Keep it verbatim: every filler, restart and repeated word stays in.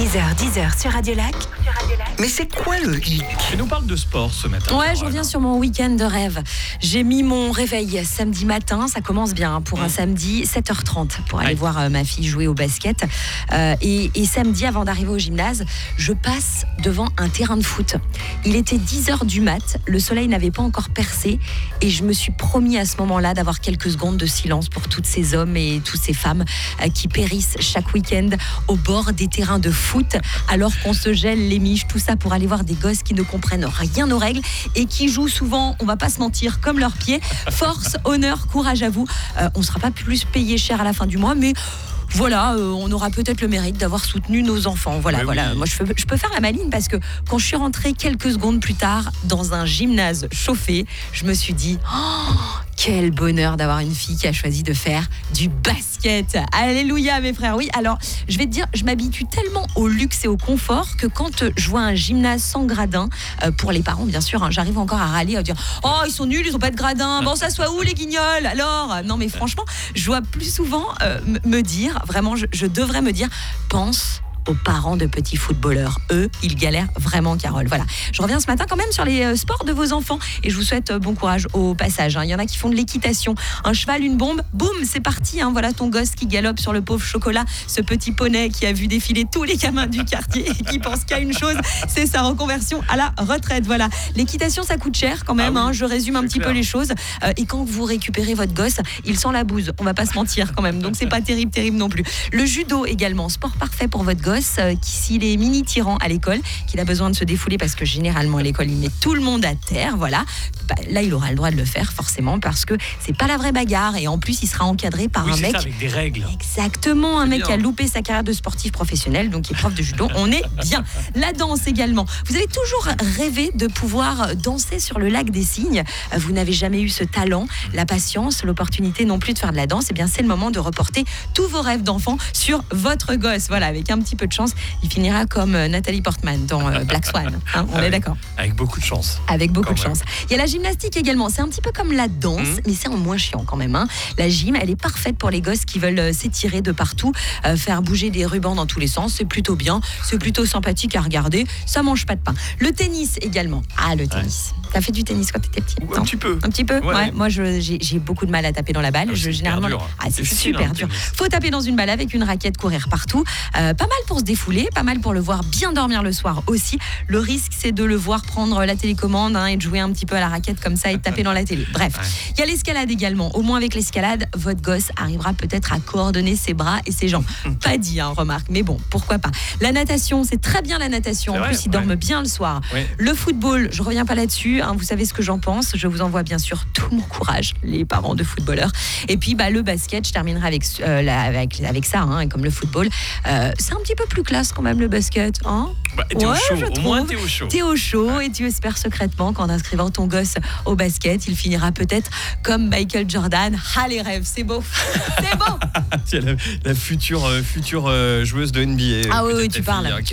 six heures, dix heures sur Radio Lac. Mais c'est quoi le hic? Tu nous parles de sport ce matin. Ouais, je reviens sur mon week-end de rêve. J'ai mis mon réveil samedi matin, ça commence bien pour un samedi, sept heures trente, pour aller Ouais. voir euh, ma fille jouer au basket. Euh, et, et samedi, avant d'arriver au gymnase, je passe devant un terrain de foot. Il était dix heures du mat, le soleil n'avait pas encore percé, et je me suis promis à ce moment-là d'avoir quelques secondes de silence pour tous ces hommes et toutes ces femmes euh, qui périssent chaque week-end au bord des terrains de foot, alors qu'on se gèle les miches, tout ça pour aller voir des gosses qui ne comprennent rien aux règles et qui jouent souvent, on va pas se mentir, comme leurs pieds. Force, honneur, courage à vous. Euh, on ne sera pas plus payé cher à la fin du mois, mais voilà, euh, on aura peut-être le mérite d'avoir soutenu nos enfants. Voilà, Mais voilà. oui. Moi, je peux, je peux faire la maline parce que quand je suis rentrée quelques secondes plus tard dans un gymnase chauffé, je me suis dit, oh, quel bonheur d'avoir une fille qui a choisi de faire du basket. Alléluia, mes frères. Oui, alors, je vais te dire, je m'habitue tellement au luxe et au confort que quand euh, je vois un gymnase sans gradin, euh, pour les parents, bien sûr, hein, j'arrive encore à râler, à dire, oh, ils sont nuls, ils ont pas de gradin. Bon, ça soit où les guignols alors? Non, mais franchement, je dois plus souvent euh, m- me dire, vraiment, je, je devrais me dire, pense aux parents de petits footballeurs. Eux, ils galèrent vraiment, Carole. Voilà. Je reviens ce matin quand même sur les euh, sports de vos enfants et je vous souhaite euh, bon courage au passage. hein. Il y en a qui font de l'équitation. Un cheval, une bombe, boum, c'est parti. hein. Voilà ton gosse qui galope sur le pauvre chocolat, ce petit poney qui a vu défiler tous les gamins du quartier et qui pense qu'à une chose, c'est sa reconversion à la retraite. Voilà. L'équitation, ça coûte cher quand même. Ah oui, hein. Je résume un c'est petit clair. peu les choses. Euh, et quand vous récupérez votre gosse, il sent la bouse. On va pas se mentir quand même. Donc c'est pas terrible, terrible non plus. Le judo également, sport parfait pour votre gosse euh, qui, s'il est mini tyran à l'école, qu'il a besoin de se défouler parce que généralement à l'école il met tout le monde à terre, voilà. Bah, là il aura le droit de le faire forcément parce que c'est pas la vraie bagarre et en plus il sera encadré par Oui, un c'est mec. ça, avec des règles. Exactement, un C'est mec bien. qui a loupé sa carrière de sportif professionnel, donc qui est prof de judo. On est bien. La danse également. Vous avez toujours rêvé de pouvoir danser sur le lac des Cygnes. Vous n'avez jamais eu ce talent, la patience, l'opportunité non plus de faire de la danse. Eh bien, c'est le moment de reporter tous vos rêves d'enfant sur votre gosse. Voilà, avec un petit peu de chance, il finira comme euh, Nathalie Portman dans euh, Black Swan. Hein, on Ah est oui. d'accord. Avec beaucoup de chance. Avec beaucoup Quand de même. chance. Il y a la gymnastique également. C'est un petit peu comme la danse, Mhm. mais c'est en moins chiant quand même. hein. La gym, elle est parfaite pour les gosses qui veulent euh, s'étirer de partout, euh, faire bouger des rubans dans tous les sens. C'est plutôt bien. C'est plutôt sympathique à regarder. Ça mange pas de pain. Le tennis également. Ah, le tennis. T'as fait du tennis quand t'étais petit? Ou un Non petit peu. Un petit peu, Ouais. ouais. Moi, je- j'ai j'ai beaucoup de mal à taper dans la balle. Ah, je c'est généralement. hyper dur. Ah, c'est Difficile, super hein, le dur. tennis. Faut taper dans une balle avec une raquette, courir partout. Euh, pas mal pour se défouler, pas mal pour le voir bien dormir le soir aussi. Le risque, c'est de le voir prendre la télécommande hein, et de jouer un petit peu à la raquette comme ça et de taper dans la télé. Bref, Ouais. il y a l'escalade également. Au moins avec l'escalade, votre gosse arrivera peut-être à coordonner ses bras et ses jambes. Pas dit, hein, remarque, mais bon, pourquoi pas. La natation, c'est très bien la natation. C'est En vrai, plus, ils ouais. dorment bien le soir. Ouais. Le football, je reviens pas là-dessus. hein, vous savez ce que j'en pense. Je vous envoie bien sûr tout mon courage, les parents de footballeurs. Et puis, bah, le basket, je terminerai avec, euh, la- avec, avec ça, hein, comme le football. Euh, c'est un petit peu plus classe quand même le basket. Hein Bah, t'es au Ouais, chaud. je Au moins, trouve. t'es au chaud. T'es au chaud et tu espères secrètement qu'en inscrivant ton gosse au basket, il finira peut-être comme Michael Jordan. Ah, les rêves, c'est beau. C'est beau. C'est la, la future, euh, future euh, joueuse de N B A. Ah oui, peut-être oui, ta tu parles. fille, hein,